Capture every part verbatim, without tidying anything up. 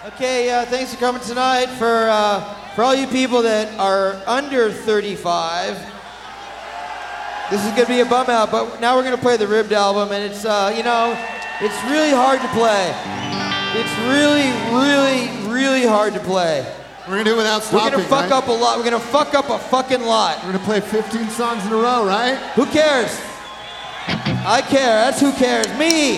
Okay, uh, thanks for coming tonight. For uh, for all you people that are under thirty-five, this is gonna be a bum out. But now we're gonna play the Ribbed album, and it's uh, you know, it's really hard to play. It's really, really, really hard to play. We're gonna do it without stopping. We're gonna fuck right? up a lot. We're gonna fuck up a fucking lot. We're gonna play fifteen songs in a row, right? Who cares? I care. That's who cares. Me.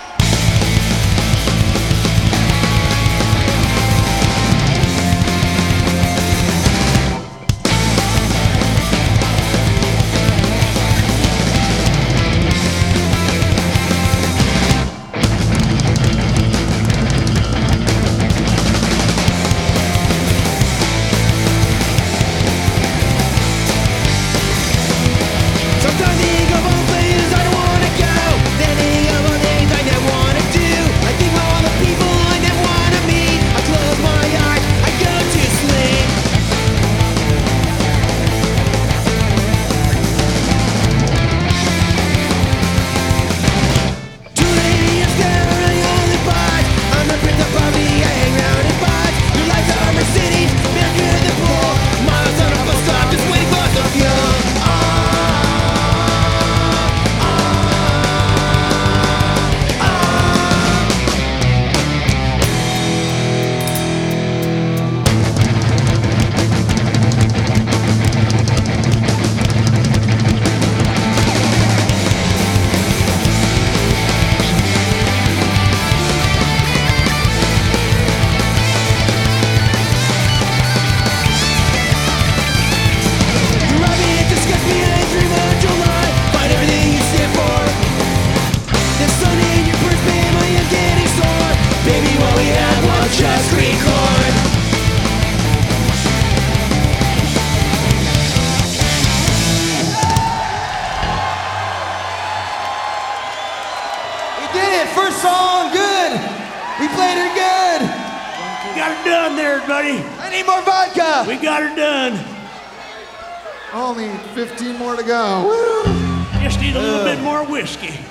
Just record. We did it. First song, good. We played her good. We got her done there, buddy. I need more vodka. We got her done. Only fifteen more to go. Woo! Just need a little bit more whiskey.